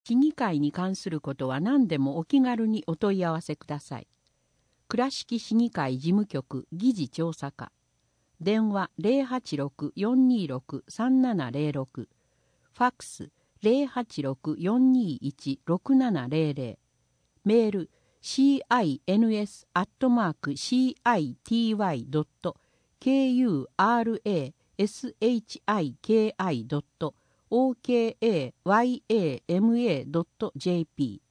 市議会に関することは何でもお気軽にお問い合わせください。倉敷市議会事務局議事調査課。電話086-426-3706。ファックス086-421-6700。メール cins@city.kurashiki.okayama.jp